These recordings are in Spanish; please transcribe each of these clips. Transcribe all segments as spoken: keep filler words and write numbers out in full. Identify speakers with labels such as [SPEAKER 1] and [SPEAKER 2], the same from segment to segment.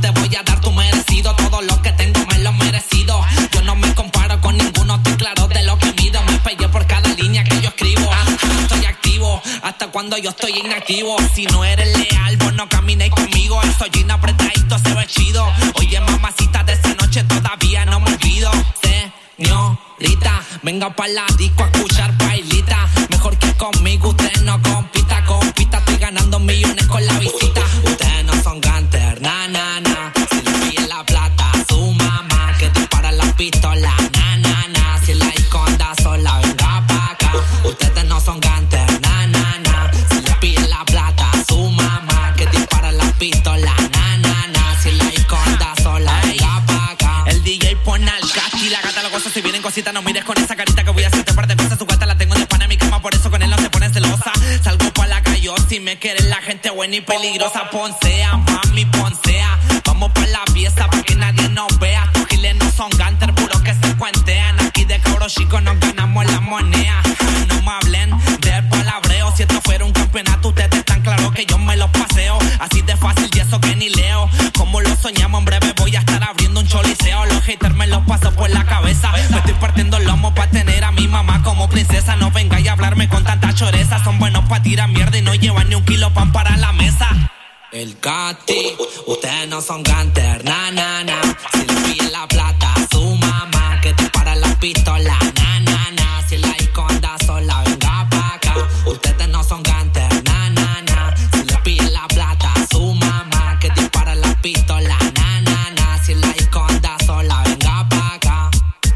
[SPEAKER 1] te voy a dar tu merecido. Todo lo que tengo me lo he merecido. Yo no me comparo con ninguno, estoy claro de lo que mido. Me pegué por cada línea que yo escribo. Estoy activo hasta cuando yo estoy inactivo. Si no eres leal, vos no caminéis conmigo. Estoy jean apretadito, se ve chido. Oye, mamacita, de esa noche todavía no me olvido. Señorita, venga pa' la disco a escuchar bailita. Mejor que conmigo usted no compita, compita. Estoy ganando millones con la visita. Ustedes no son gangster, na, na, na. Si le pide la plata a su mamá, que dispara la pistola, na, na, na. Si la esconda sola, venga pa' acá. Ustedes no son gangster, na, na, na. Si le pide la plata a su mamá, que dispara la pistola, na, na, na. Si la esconda sola, venga pa' acá. El D J pone al casti, la gata lo goza. Si vienen cositas, no mires con esa carita que voy a hacerte un par de cosas. Su gata la tengo de pana en mi cama, por eso con él no se pone celosa. Salgo pa' la calle, si me quieres la gente buena y peligrosa. Poncea, mami, poncea. Vamos pa' la fiesta pa' que nadie nos vea. Estos giles no son ganter, puro que se cuentean. Aquí de cabros chicos nos ganamos la moneda. No me hablen de palabreo. Si esto fuera un campeonato, ustedes están claros que yo me los paseo. Así de fácil y eso que ni leo. Como lo soñamos, en breve voy a estar abriendo un choliseo. Los haters me los paso por la cabeza. Me estoy partiendo el lomo pa' tener a mi mamá como princesa. No vengáis a hablarme con tanta choreza. Son buenos pa' tirar mierda y no llevan ni un kilo pan para la mesa. El Cati, ustedes no son gangster, na, na, na. Si le pide la plata a su mamá, que dispara la pistola, na, na, na. Si la esconda sola, venga pa' acá. Ustedes no son gangster, na, na, na. Si le pide la plata a su mamá, que dispara la pistola, na, na, na. Si la esconda sola, venga pa' acá.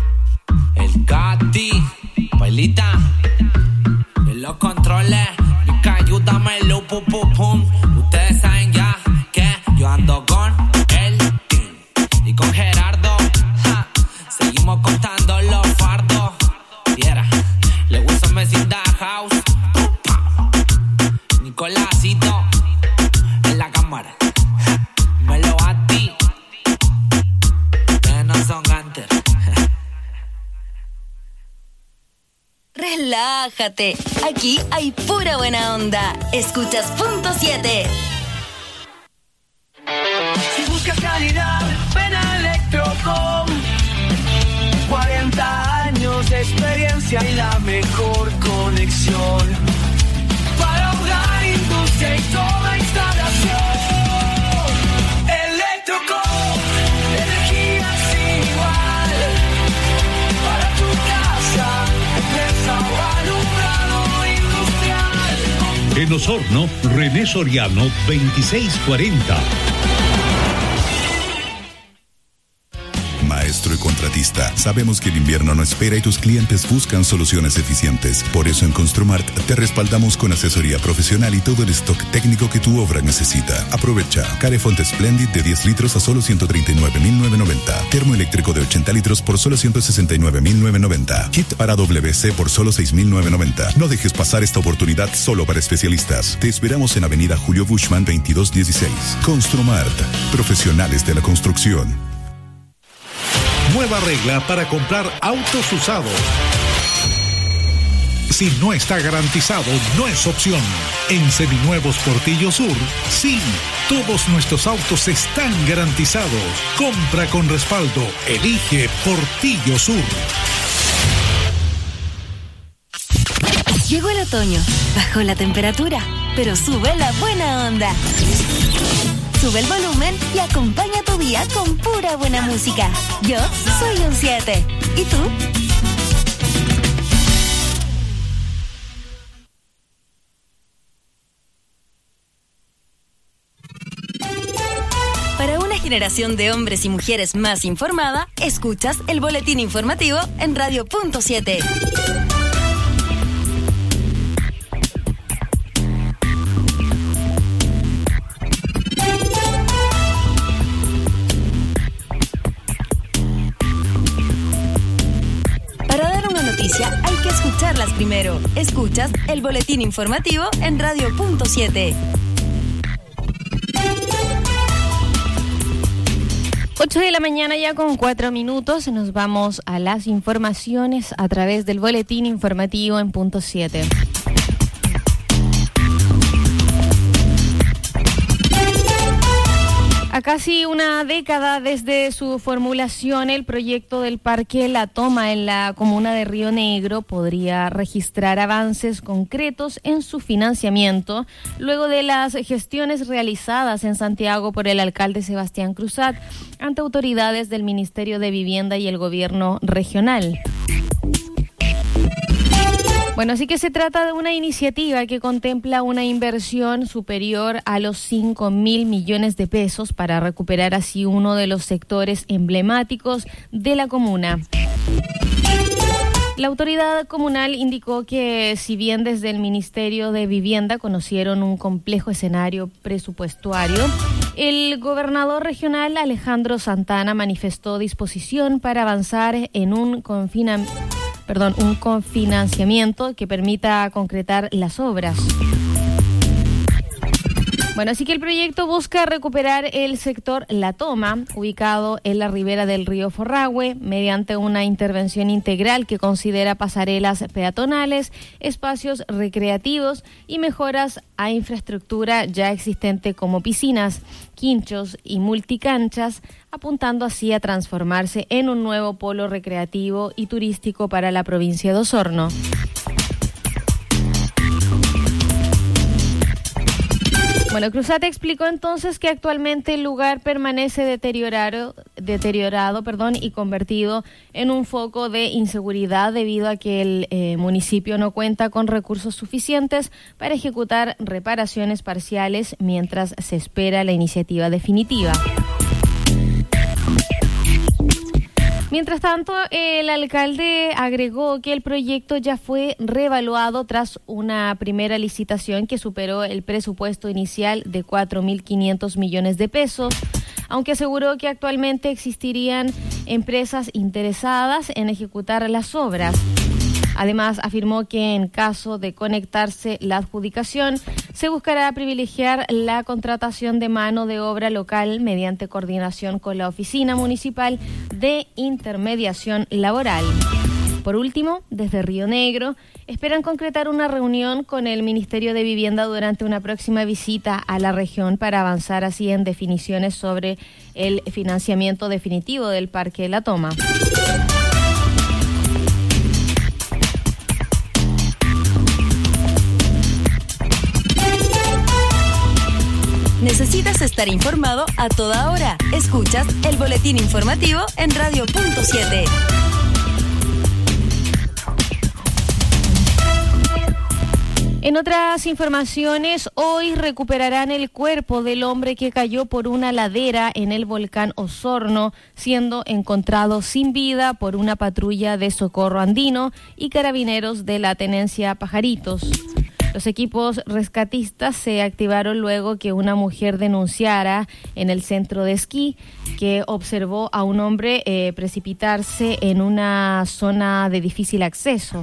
[SPEAKER 1] El Cati, bailita, de los controles, Rica, ayúdame, lu, pum, pum, pum. Ustedes saben ya que yo ando con el team y con Gerardo, ja. Seguimos contando los fardos. Viera, le gusta vecindad house. Nicolásito en la cámara, ja. Me lo a ti. Ustedes no son ganter.
[SPEAKER 2] Relájate, aquí hay pura buena onda. Escuchas Punto siete.
[SPEAKER 3] Si buscas calidad, ven a Electrocom. cuarenta años de experiencia y la mejor conexión para hogar, industria y toda instalación. Electrocom, energía sin igual para tu casa, empresa o alumbrado industrial.
[SPEAKER 4] En Osorno, René Soriano, veintiséis cuarenta.
[SPEAKER 5] Maestro y contratista, sabemos que el invierno no espera y tus clientes buscan soluciones eficientes. Por eso en Construmart te respaldamos con asesoría profesional y todo el stock técnico que tu obra necesita. Aprovecha Carefont Splendid de diez litros a solo ciento treinta y nueve mil novecientos noventa. Termoeléctrico de ochenta litros por solo ciento sesenta y nueve mil novecientos noventa. Kit para W C por solo seis mil novecientos noventa. No dejes pasar esta oportunidad solo para especialistas. Te esperamos en Avenida Julio Bushman veintidós dieciséis. Construmart, profesionales de la construcción.
[SPEAKER 4] Nueva regla para comprar autos usados. Si no está garantizado, no es opción. En Seminuevos Portillo Sur, sí, todos nuestros autos están garantizados. Compra con respaldo. Elige Portillo Sur.
[SPEAKER 2] Llegó el otoño, bajó la temperatura, pero sube la buena onda. Sube el volumen y acompaña tu día con pura buena música. Yo soy un siete. ¿Y tú? Para una generación de hombres y mujeres más informada, escuchas el boletín informativo en Radio Punto siete. Hay que escucharlas primero. Escuchas el boletín informativo en Radio Punto siete.
[SPEAKER 6] ocho de la mañana ya con cuatro minutos. Nos vamos a las informaciones a través del boletín informativo en Punto siete. casi una década desde su formulación, el proyecto del Parque La Toma en la comuna de Río Negro podría registrar avances concretos en su financiamiento luego de las gestiones realizadas en Santiago por el alcalde Sebastián Cruzat ante autoridades del Ministerio de Vivienda y el Gobierno regional. Bueno, así que se trata de una iniciativa que contempla una inversión superior a los cinco mil millones de pesos para recuperar así uno de los sectores emblemáticos de la comuna. La autoridad comunal indicó que si bien desde el Ministerio de Vivienda conocieron un complejo escenario presupuestario, el gobernador regional Alejandro Santana manifestó disposición para avanzar en un confinamiento. Perdón, un cofinanciamiento que permita concretar las obras. Bueno, así que el proyecto busca recuperar el sector La Toma, ubicado en la ribera del río Forrahue, mediante una intervención integral que considera pasarelas peatonales, espacios recreativos y mejoras a infraestructura ya existente como piscinas, quinchos y multicanchas, apuntando así a transformarse en un nuevo polo recreativo y turístico para la provincia de Osorno. Bueno, Cruzat explicó entonces que actualmente el lugar permanece deteriorado, deteriorado perdón, y convertido en un foco de inseguridad debido a que el eh, municipio no cuenta con recursos suficientes para ejecutar reparaciones parciales mientras se espera la iniciativa definitiva. Mientras tanto, el alcalde agregó que el proyecto ya fue reevaluado tras una primera licitación que superó el presupuesto inicial de cuatro mil quinientos millones de pesos, aunque aseguró que actualmente existirían empresas interesadas en ejecutar las obras. Además, afirmó que en caso de conectarse la adjudicación, se buscará privilegiar la contratación de mano de obra local mediante coordinación con la Oficina Municipal de Intermediación Laboral. Por último, desde Río Negro, esperan concretar una reunión con el Ministerio de Vivienda durante una próxima visita a la región para avanzar así en definiciones sobre el financiamiento definitivo del Parque La Toma.
[SPEAKER 2] ¿Necesitas estar informado a toda hora? Escuchas el boletín informativo en Radio Punto siete.
[SPEAKER 6] En otras informaciones, hoy recuperarán el cuerpo del hombre que cayó por una ladera en el volcán Osorno, siendo encontrado sin vida por una patrulla de socorro andino y carabineros de la tenencia Pajaritos. Los equipos rescatistas se activaron luego que una mujer denunciara en el centro de esquí que observó a un hombre eh, precipitarse en una zona de difícil acceso.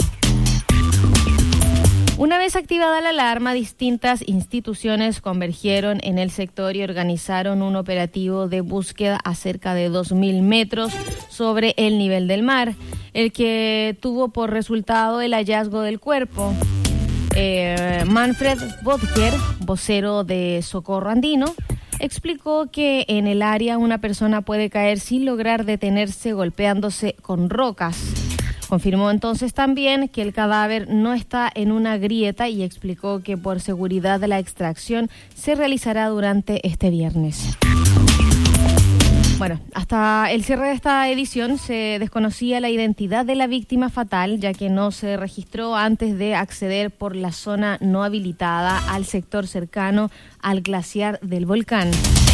[SPEAKER 6] Una vez activada la alarma, distintas instituciones convergieron en el sector y organizaron un operativo de búsqueda a cerca de dos mil metros sobre el nivel del mar, el que tuvo por resultado el hallazgo del cuerpo. Eh, Manfred Bodker, vocero de Socorro Andino, explicó que en el área una persona puede caer sin lograr detenerse golpeándose con rocas. Confirmó entonces también que el cadáver no está en una grieta y explicó que por seguridad la extracción se realizará durante este viernes. Bueno, hasta el cierre de esta edición se desconocía la identidad de la víctima fatal, ya que no se registró antes de acceder por la zona no habilitada al sector cercano al glaciar del volcán.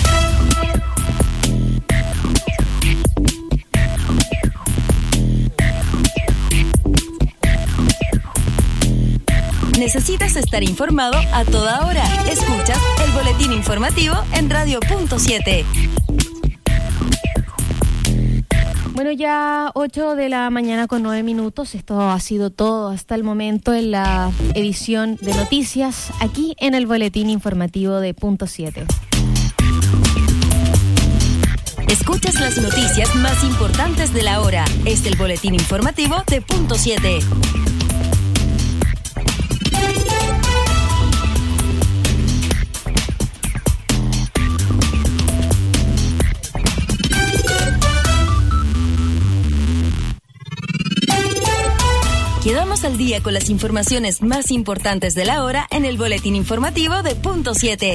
[SPEAKER 2] ¿Necesitas estar informado a toda hora? Escuchas el boletín informativo en Radio Punto siete.
[SPEAKER 6] Bueno, ya ocho de la mañana con nueve minutos. Esto ha sido todo hasta el momento en la edición de noticias aquí en el boletín informativo de Punto siete.
[SPEAKER 2] Escuchas las noticias más importantes de la hora. Es el boletín informativo de Punto siete. Estamos al día con las informaciones más importantes de la hora en el boletín informativo de Punto siete.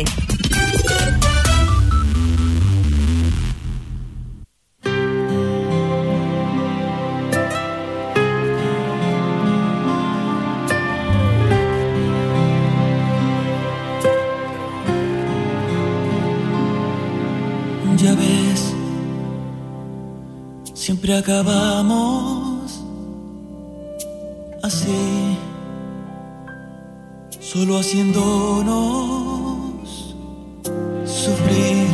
[SPEAKER 3] Ya ves, siempre acabamos así, solo haciéndonos sufrir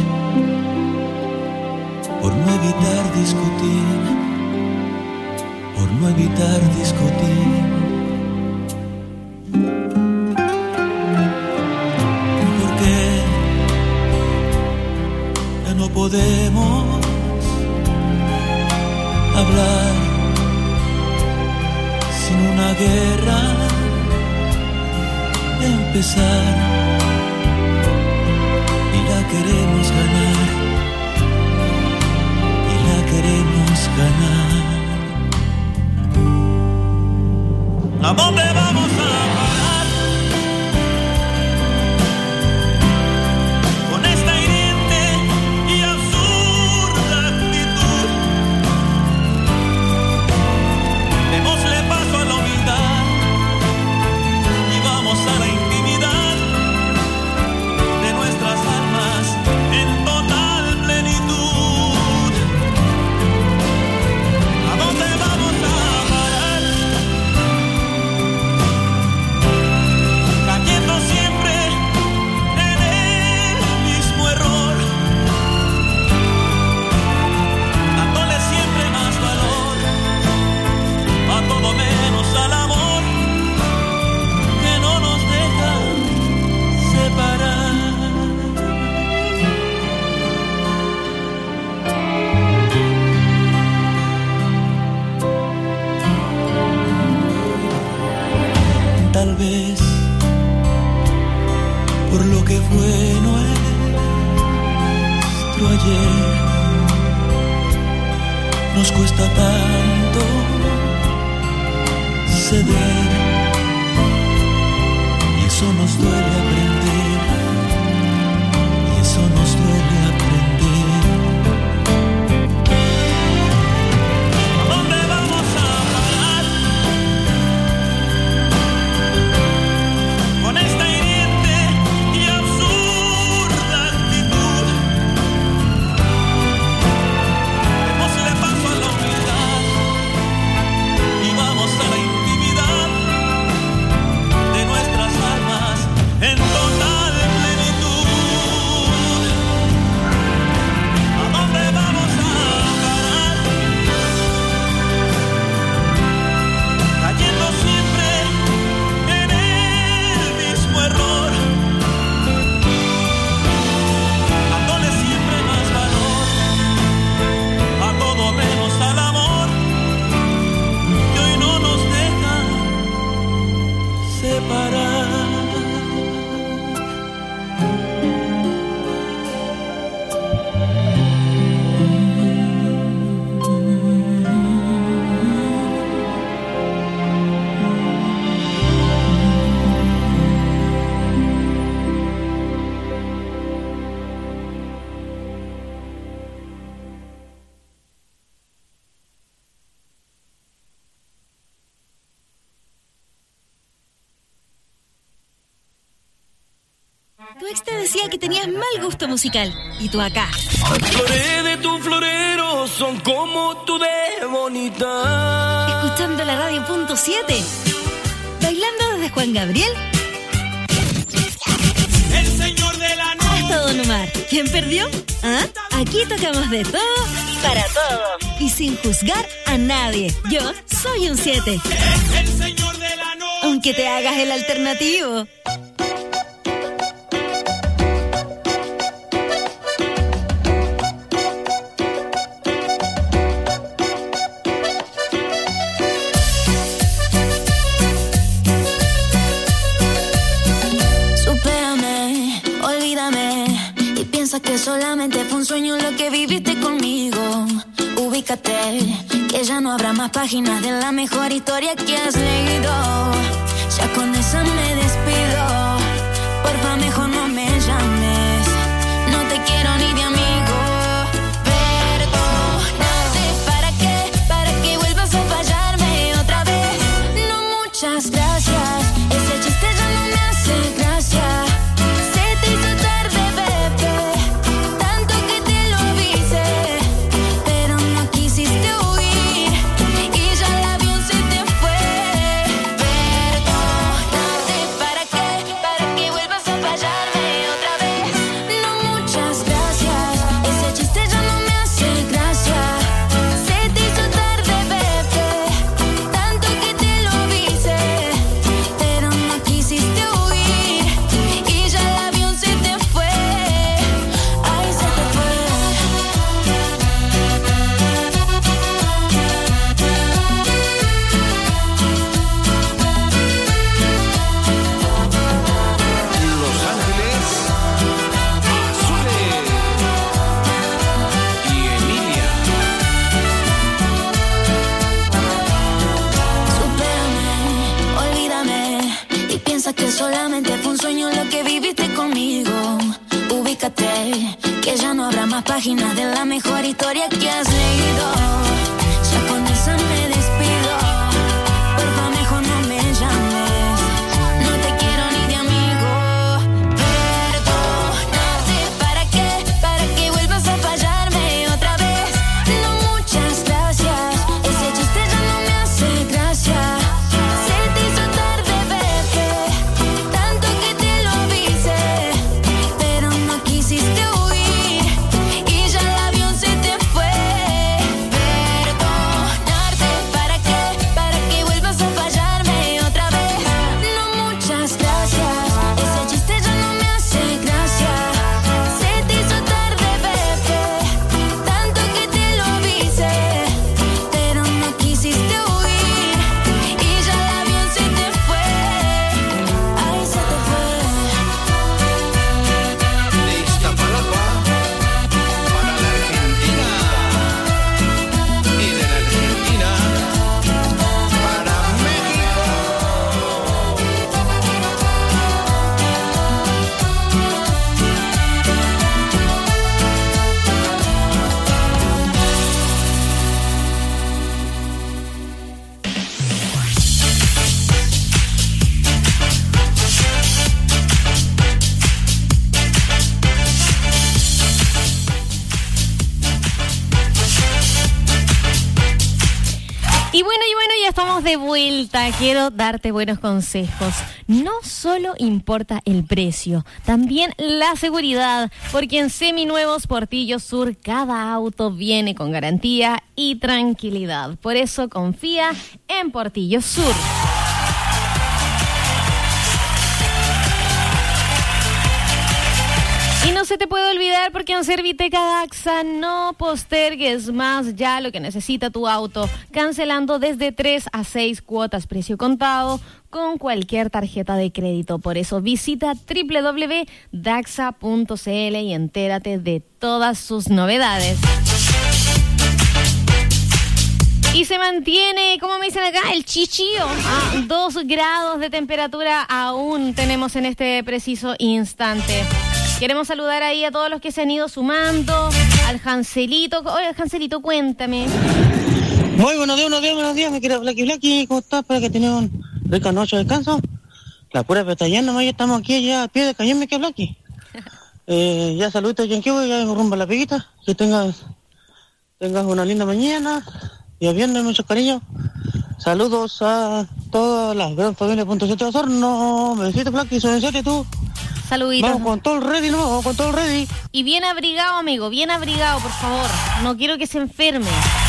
[SPEAKER 3] por no evitar discutir, por no evitar discutir. No podemos hablar sin una guerra empezar, y la queremos ganar, y la queremos ganar. ¿A dónde vamos a parar? Con esta hiriente y absurda actitud, démosle paso a la humildad y vamos a la intimidad de nuestras almas en total plenitud. ¿A dónde vamos a parar? Cayendo siempre en el mismo error, dándole siempre más valor a todo menos al amor que no nos deja separar. Tal vez por lo que fue nuestro ayer nos cuesta tanto ceder, y eso nos duele aprender, y eso nos duele aprender. ¿A dónde vamos a parar? Con esta hiriente y absurda actitud, démosle paso a la humildad y vamos a la intimidad de nuestras almas en total plenitud. ¿A dónde vamos a parar? Cayendo siempre en el mismo error, dándole siempre más valor a todo menos al amor que hoy no nos deja separar.
[SPEAKER 2] Tu ex te decía que tenías mal gusto musical, y tú acá,
[SPEAKER 3] Flores de tu florero son como tú de bonita.
[SPEAKER 2] escuchando la radio Punto siete, bailando desde Juan Gabriel
[SPEAKER 3] El señor de la noche.
[SPEAKER 2] hasta Don Omar. ¿Quién perdió? ¿Ah? Aquí tocamos de todo para todos y sin juzgar a nadie. Yo soy un siete,
[SPEAKER 3] El señor de la noche.
[SPEAKER 2] aunque te hagas el alternativo.
[SPEAKER 7] Supérame, olvídame y piensa que solamente fue un sueño lo que viviste conmigo. ubícate, que ya no habrá más páginas de la mejor historia que has leído. Ya con esa me despido, porfa mejor no me llames, no te quiero ni de amigo. Perdónate, ¿para qué? Para que vuelvas a fallarme otra vez. No, muchas gracias, ese chiste ya no me hace gracia. Se te hizo tarde, bebé, tanto que te lo avise, pero no quisiste huir y ya el avión se te fue. Perdónate, ¿para qué? Para que vuelvas a fallarme otra vez. No, muchas gracias, ese chiste ya no me hace gracia. Se te hizo tarde, bebé, tanto que te lo avise, pero no quisiste huir y ya el avión se te fue. Ay, se te fue.
[SPEAKER 8] Los Ángeles Azules y Emilia.
[SPEAKER 7] Supérame, olvídame y piensa que solamente fue un sueño lo que viviste conmigo. Ubícate, que ya no habrá más páginas de la mejor historia que has leído. Ya con esa me despido, porfa mejor no me llames, no te quiero ni de amigo. Perdónate, ¿para qué? Para que vuelvas a fallarme otra vez. No, muchas gracias, ese chiste ya no me hace gracia. Se te hizo tarde, bebé, tanto que te lo avise, pero no quisiste huir y ya el avión se te fue. Perdonarte, ¿para qué? Para que vuelvas a fallarme otra vez. No, muchas gracias, ese chiste ya no me hace gracia. Se te hizo tarde, bebé, tanto que te lo avise, pero no quisiste huir y ya el avión se te fue. Ay, se te fue.
[SPEAKER 8] De Iztapalapa para la Argentina y de la Argentina para México.
[SPEAKER 6] Y bueno, y bueno, ya estamos de vuelta. Quiero darte buenos consejos. No solo importa el precio, también la seguridad, porque en Seminuevos Portillo Sur cada auto viene con garantía y tranquilidad. Por eso confía en Portillo Sur. Y no se te puede olvidar, porque en Serviteca Daxa no postergues más ya lo que necesita tu auto, cancelando desde tres a seis cuotas precio contado con cualquier tarjeta de crédito. Por eso visita doble u doble u doble u punto daxa punto c l y entérate de todas sus novedades. Y se mantiene, como me dicen acá, el chichío. A dos grados de temperatura aún tenemos en este preciso instante. Queremos saludar ahí a todos los que se han ido sumando, al Janselito. Oye, Janselito, cuéntame.
[SPEAKER 9] Muy buenos días, buenos días, buenos días, mi querido Blacky Blacky. ¿Cómo estás? Espero que tengas un rica noche de descanso. La pura pestaña nomás, ya estamos aquí ya al pie del cañón, mi querido Blacky. Eh, ya saludos, Yanquivo, ya vengo rumbo a la piguita. Que tengas, tengas una linda mañana. Y viernes, muchos cariños. Saludos a todas las gran familias punto siete de Osorno. Me besito, Blacky, soy en serio tú.
[SPEAKER 6] Saluditos.
[SPEAKER 9] Vamos con todo el ready, no, vamos con todo el ready.
[SPEAKER 6] Y bien abrigado, amigo, bien abrigado, por favor. No quiero que se enferme.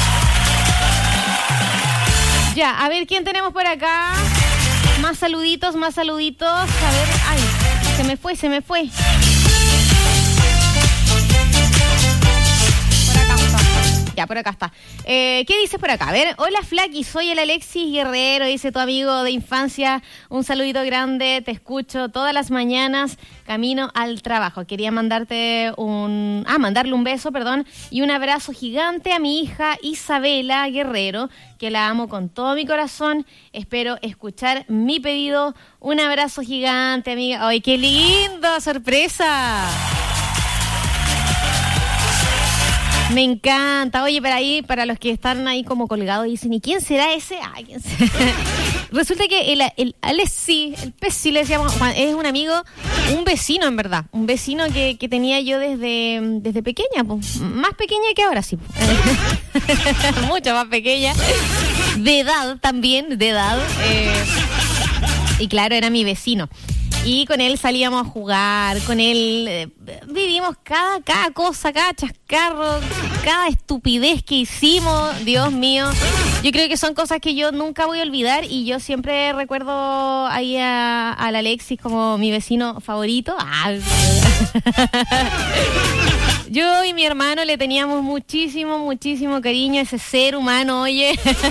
[SPEAKER 6] Ya, a ver quién tenemos por acá. Más saluditos, más saluditos. A ver, ay, se me fue, se me fue. Por acá, Ya, por acá está. Eh, ¿Qué dices por acá? A ver, hola Flaky, soy el Alexis Guerrero, dice tu amigo de infancia. Un saludito grande, te escucho todas las mañanas, camino al trabajo. Quería mandarte un... Ah, mandarle un beso, perdón, y un abrazo gigante a mi hija Isabela Guerrero, que la amo con todo mi corazón. Espero escuchar mi pedido. Un abrazo gigante, amiga. ¡Ay, qué lindo! ¡Sorpresa! Me encanta. Oye, para ahí, para los que están ahí como colgados y dicen, ¿y quién será ese? Ay, ¿quién será? Resulta que el, el Alessi, el Pesci, le decíamos, es un amigo, un vecino en verdad, un vecino que, que tenía yo desde, desde pequeña, pues, más pequeña que ahora, sí. Mucho más pequeña. De edad también, de edad. Eh, y claro, era mi vecino. Y con él salíamos a jugar, con él eh, vivimos cada, cada cosa, cada chascarro, cada estupidez que hicimos, Dios mío. Yo creo que son cosas que yo nunca voy a olvidar y yo siempre recuerdo ahí a, al Alexis como mi vecino favorito. Ah. Yo y mi hermano le teníamos muchísimo, muchísimo cariño a ese ser humano, oye.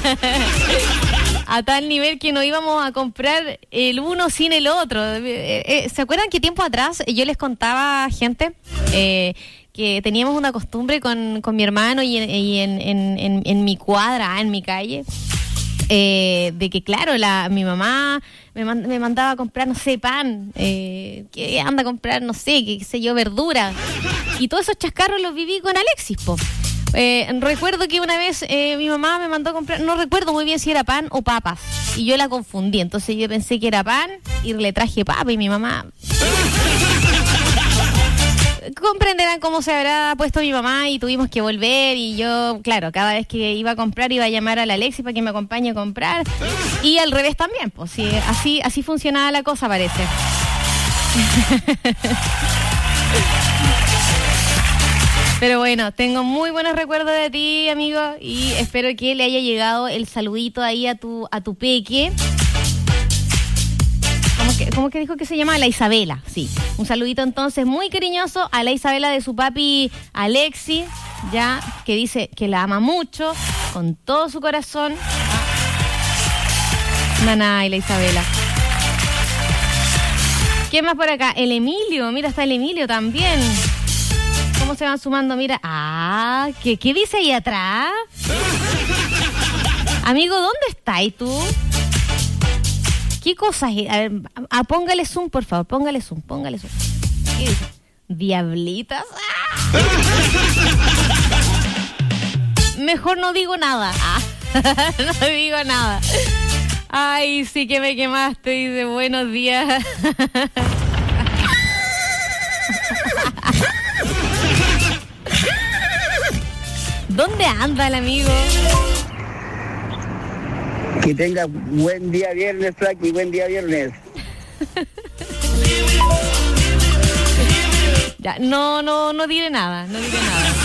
[SPEAKER 6] A tal nivel que no íbamos a comprar el uno sin el otro. ¿Se acuerdan que tiempo atrás yo les contaba, gente, eh, que teníamos una costumbre con, con mi hermano y, en, y en, en, en, en mi cuadra, en mi calle, eh, de que claro, la, mi mamá me, mand- me mandaba a comprar, no sé, pan, eh, que anda a comprar, no sé, qué sé yo, verdura. Y todos esos chascarros los viví con Alexis, po. Eh, recuerdo que una vez eh, mi mamá me mandó a comprar, no recuerdo muy bien si era pan o papas, y yo la confundí, entonces yo pensé que era pan y le traje papa y mi mamá... Comprenderán cómo se habrá puesto mi mamá y tuvimos que volver y yo, claro, cada vez que iba a comprar iba a llamar a la Alexis para que me acompañe a comprar y al revés también, pues sí, así, así funcionaba la cosa, parece. Pero bueno, tengo muy buenos recuerdos de ti, amigo, y espero que le haya llegado el saludito ahí a tu a tu peque. ¿Cómo que, cómo que dijo que se llama? La Isabela, sí. Un saludito entonces muy cariñoso a la Isabela de su papi Alexis, ya, que dice que la ama mucho, con todo su corazón. Naná y la Isabela. ¿Quién más por acá? El Emilio, mira, está el Emilio también. ¿Cómo se van sumando? Mira, ah, ¿qué, qué dice ahí atrás? Amigo, ¿dónde estás tú? ¿Qué cosas? A ver, a, póngale zoom, por favor, póngale zoom, póngale zoom. ¿Qué dice? ¿Diablitas? ¡Ah! Mejor no digo nada. Ah, no digo nada. Ay, sí que me quemaste, dice, buenos días. ¿Dónde anda el amigo?
[SPEAKER 10] Que tenga buen día viernes, Flaky, buen día viernes.
[SPEAKER 6] Ya, no, no, no diré nada, no diré nada.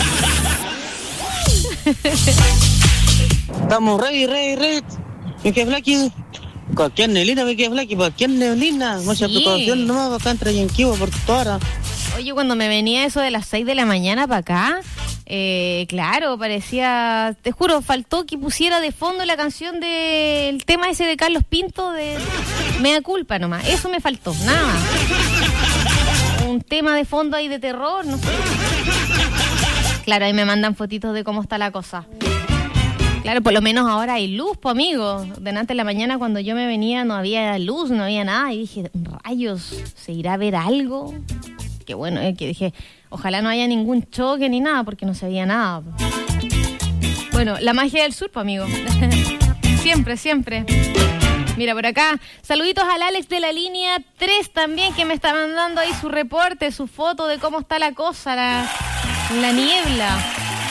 [SPEAKER 9] Estamos ready, ready, ready. Me quedé Flaky. Cualquier neblina me quedé Flaky, cualquier neblina. Mucha
[SPEAKER 6] Sí.
[SPEAKER 9] precaución nomás acá entre Yanquivo por toda hora.
[SPEAKER 6] Oye, cuando me venía eso de las seis de la mañana para acá, eh, claro, parecía, te juro, faltó que pusiera de fondo la canción del tema ese de Carlos Pinto de Mea Culpa nomás. Eso me faltó, nada más. Un tema de fondo ahí de terror, no sé. Claro, ahí me mandan fotitos de cómo está la cosa. Claro, por lo menos ahora hay luz, pues, amigo. Delante de la mañana cuando yo me venía no había luz, no había nada. Y dije, rayos, ¿se irá a ver algo? Que bueno, eh, que dije, ojalá no haya ningún choque ni nada, porque no se veía nada. Bueno, la magia del sur, pues, amigo. Siempre, siempre. Mira, por acá, saluditos al Alex de la línea tres también, que me está mandando ahí su reporte, su foto de cómo está la cosa, la, la niebla.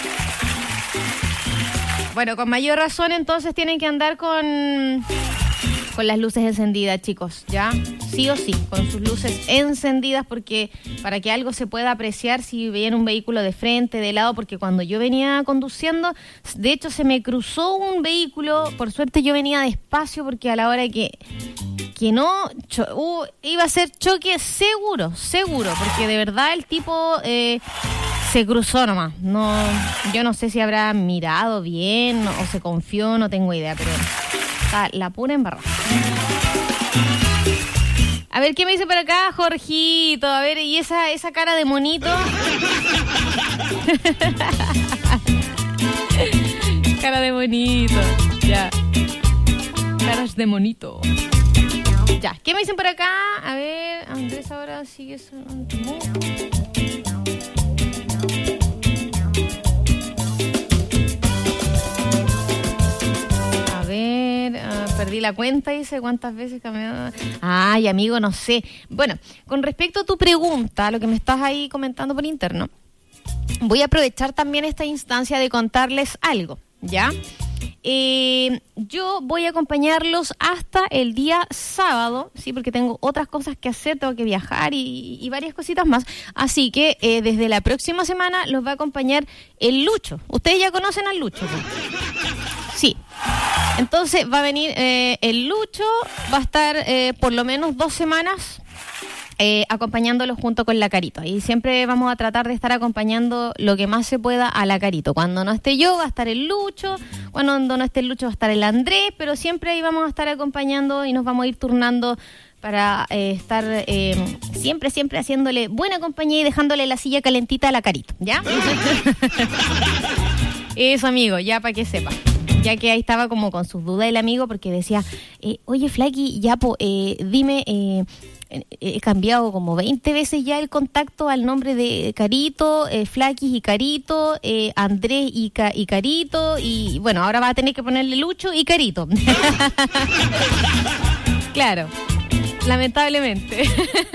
[SPEAKER 6] Bueno, con mayor razón entonces tienen que andar con, con las luces encendidas, chicos, ¿ya? Sí o sí, con sus luces encendidas, porque para que algo se pueda apreciar si viene un vehículo de frente, de lado, porque cuando yo venía conduciendo, de hecho se me cruzó un vehículo, por suerte yo venía despacio, porque a la hora que, que no, cho- uh, iba a ser choque seguro, seguro, porque de verdad el tipo... Eh, se cruzó nomás. No, yo no sé si habrá mirado bien o se confió, no tengo idea, pero está la pura embarrada. A ver, ¿qué me dice por acá, Jorgito? A ver, ¿y esa, esa cara de monito? Cara de monito. Ya. Caras de monito. Ya, ¿qué me dicen por acá? A ver, Andrés ahora sigue sonando. A ver, uh, perdí la cuenta, dice, ¿cuántas veces cambió? Ay, amigo, no sé. Bueno, con respecto a tu pregunta, lo que me estás ahí comentando por interno, voy a aprovechar también esta instancia de contarles algo, ¿ya? Eh, yo voy a acompañarlos hasta el día sábado, sí, porque tengo otras cosas que hacer, tengo que viajar y, y varias cositas más. Así que eh, desde la próxima semana los va a acompañar el Lucho. Ustedes ya conocen al Lucho, ¿no? Sí. Entonces va a venir eh, el Lucho, va a estar eh, por lo menos dos semanas Eh, acompañándolo junto con la Carito. Y siempre vamos a tratar de estar acompañando lo que más se pueda a la Carito. Cuando no esté yo va a estar el Lucho, cuando no esté el Lucho va a estar el Andrés, pero siempre ahí vamos a estar acompañando y nos vamos a ir turnando para eh, estar eh, siempre, siempre haciéndole buena compañía y dejándole la silla calentita a la Carito, ¿ya? Eso, amigo, ya para que sepa. Ya que ahí estaba como con sus dudas el amigo, porque decía, eh, oye, Flaky, ya, po, eh, dime... Eh, he cambiado como veinte veces ya el contacto al nombre de Carito, eh, Flaquis y Carito, eh, Andrés y, Ca- y Carito, y bueno, ahora va a tener que ponerle Lucho y Carito. Claro, lamentablemente.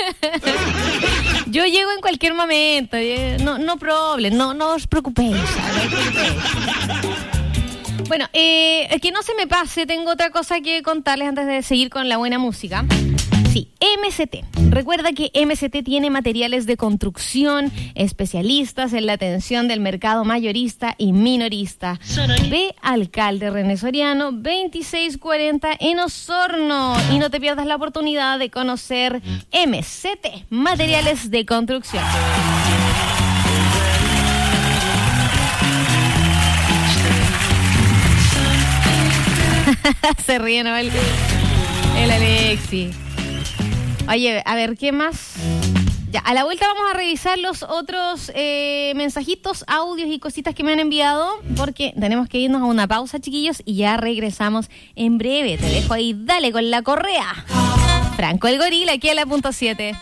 [SPEAKER 6] Yo llego en cualquier momento, eh, no, no problem, no, no os preocupéis. No os preocupéis. Bueno, eh, que no se me pase, tengo otra cosa que contarles antes de seguir con la buena música. Sí, M C T. Recuerda que M C T tiene materiales de construcción, especialistas en la atención del mercado mayorista y minorista. Ve Alcalde René Soriano veintiséis cuarenta en Osorno y no te pierdas la oportunidad de conocer M C T, materiales de construcción. Se ríe, ¿no? El, el Alexi. Oye, a ver, ¿qué más? Ya, a la vuelta vamos a revisar los otros eh, mensajitos, audios y cositas que me han enviado, porque tenemos que irnos a una pausa, chiquillos, y ya regresamos en breve. Te dejo ahí, dale con la correa. Franco el Gorila, aquí a la punto siete.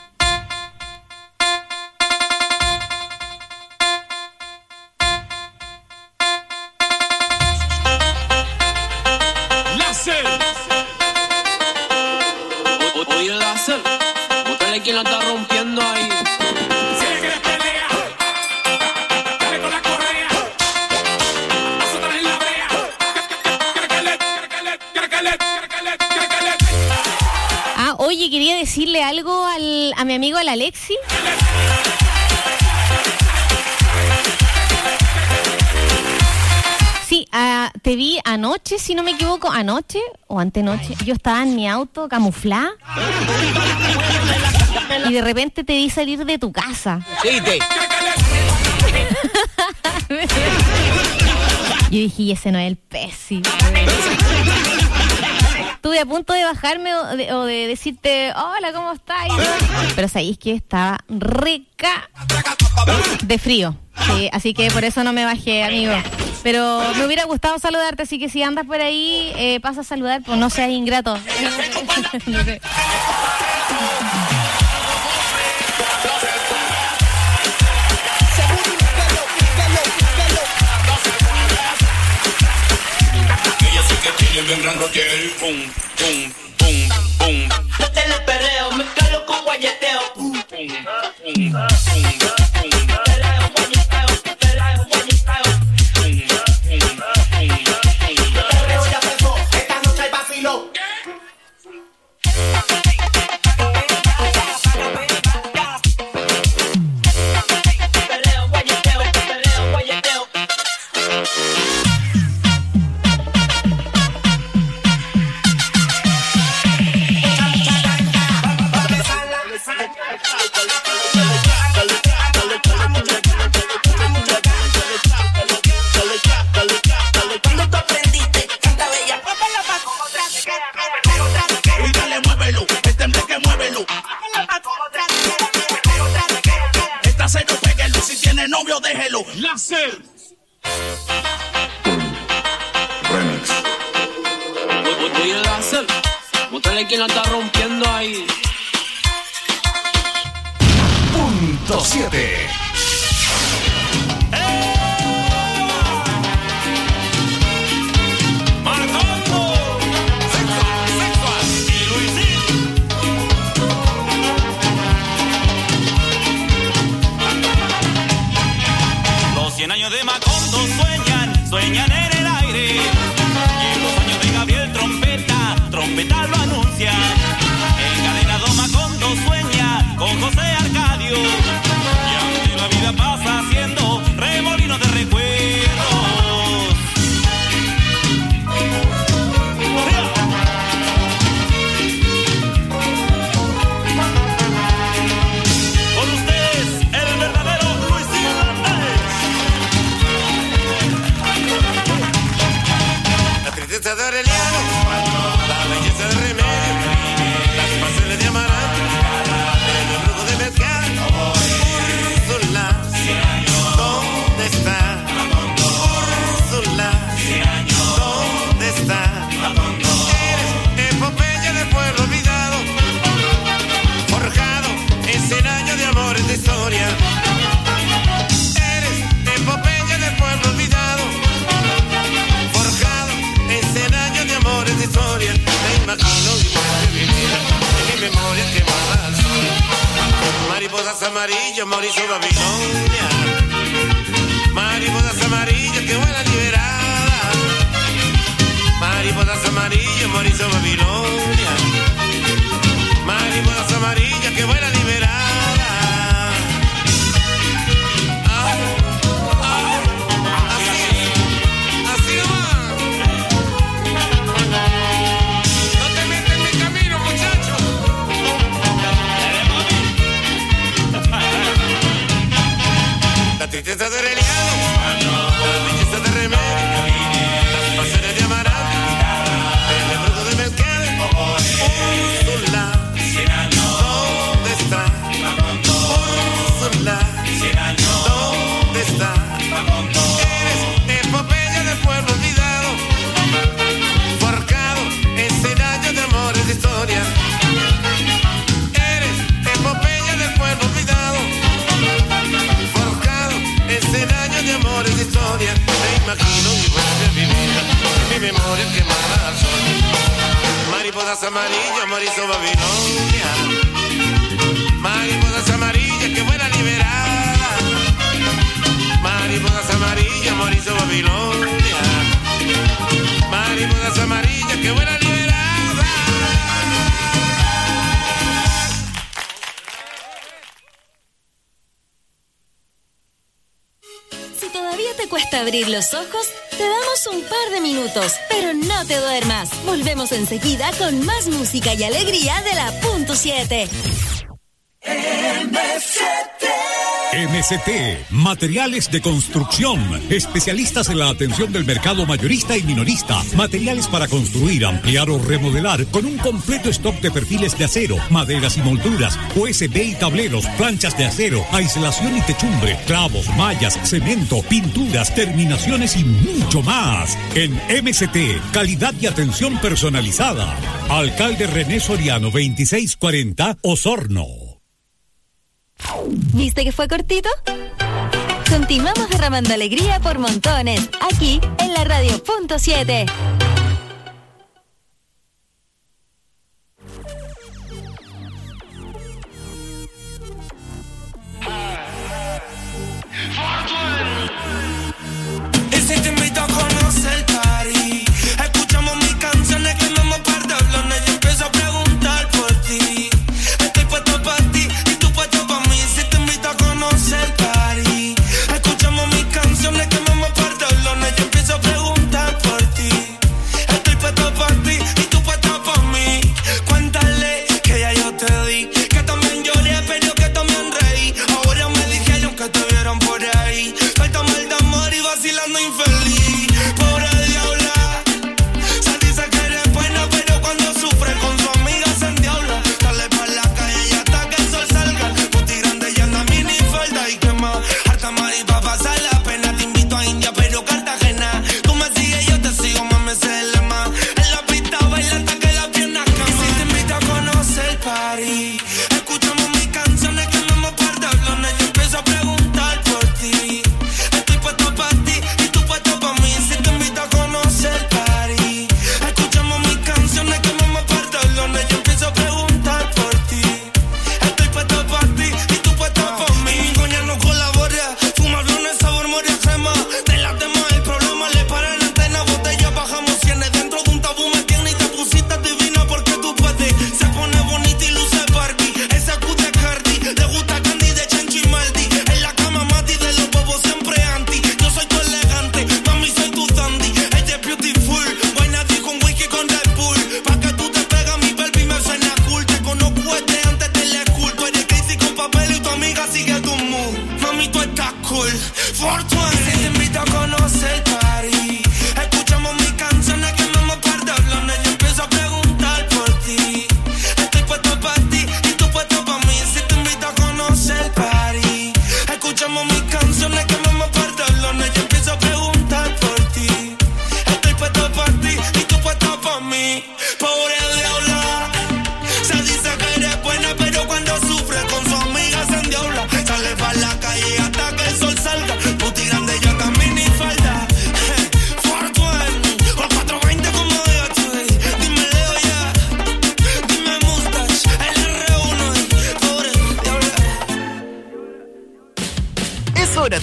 [SPEAKER 11] Oye, láser, búscale quien la está rompiendo ahí. Si le quieres pelea, dale con la correa. Nosotros en la brea.
[SPEAKER 6] Ah, oye, quería decirle algo al, a mi amigo, al Alexi. Sí, uh, te vi anoche, si no me equivoco, anoche o antenoche. Yo estaba en mi auto camuflada y de repente te vi salir de tu casa.
[SPEAKER 11] Sí, te.
[SPEAKER 6] Yo dije, y ese no es el Pesi. Estuve a punto de bajarme o de, o de decirte, hola, ¿cómo estás? Pero sabéis que estaba rica de frío. Sí, así que por eso no me bajé, amigo. Pero me hubiera gustado saludarte, así que si andas por ahí, eh, pasa a saludar, pues no seas ingrato. No sé.
[SPEAKER 11] Ella sí que tiene bien gran roquel. Pum, pum, pum, pum. Métele el perreo, mezclalo con guayeteo. Pum, pum, pum, pum. Pregúntale quién la está rompiendo ahí.
[SPEAKER 12] Punto siete.
[SPEAKER 3] Cien años de Macondo sueñan, sueñan en el aire. Y en los años de Gabriel Trompeta, Trompeta lo anuncia. Encadenado Macondo sueña con José Arcadio. Y aunque la vida pasa haciendo remolino de recuerdos. Con ustedes, el verdadero Luisín Hernández.
[SPEAKER 13] La tristeza de Aureliano, la belleza de Remedio, las pasteles de amaranto, el embrujo de mezcal. Úrsula, ¿dónde está? Úrsula, ¿dónde está? Eres epopeya del pueblo olvidado, forjado en cien años de amores de historia. Eres epopeya del pueblo olvidado, forjado en cien años de amores de historia. Me imagino y vuelve a vivir en mi memoria quemada al sol. Mariposas amarillas, Mauricio Babilonia. Mariposas amarillas que vuelan liberadas. Mariposas amarillas, Mauricio Babilonia. Mariposas amarillas que vuelan liberadas. Ah, ah, así, así nomás. No te metas en mi camino, muchacho. La tristeza de Aureliano, la belleza de Remedio, las pasteles de amaranto, el embrujo de mezcal. Úrsula, ¿dónde está? Úrsula, ¿dónde está? Eres epopeya del pueblo olvidado, forjado en cien años de amores de historia. Eres epopeya del pueblo olvidado, forjado en cien años de amores de historia. Me imagino y vuelve a vivir en mi memoria quemada al sol. Mariposas amarillas, Mauricio Babilonia. Mariposas amarillas que vuelan liberadas. Mariposas amarillas, Mauricio Babilonia. Mariposas amarillas que vuelan liberadas.
[SPEAKER 2] Si todavía te cuesta abrir los ojos, te damos un par de minutos, pero no te duermas. Volvemos enseguida con más música y alegría de la punto siete.
[SPEAKER 12] M C T. M C T, materiales de construcción, especialistas en la atención del mercado mayorista y minorista, materiales para construir, ampliar o remodelar, con un completo stock de perfiles de acero, maderas y molduras, U S B y tableros, planchas de acero, aislación y techumbre, clavos, mallas, cemento, pinturas, terminaciones y mucho más. En M C T, calidad y atención personalizada. Alcalde René Soriano, veintiséis cuarenta, Osorno.
[SPEAKER 2] ¿Viste que fue cortito? Continuamos derramando alegría por montones, aquí en la radio punto siete.
[SPEAKER 14] Y si te invito a conocer el party, escuchamos mis canciones que no me perdón, y empiezo a preguntar por ti. Estoy puesto para ti y tú puesto para mí. Si te invito a conocer el party, escuchamos mis canciones que no me perdón, y empiezo a preguntar por ti.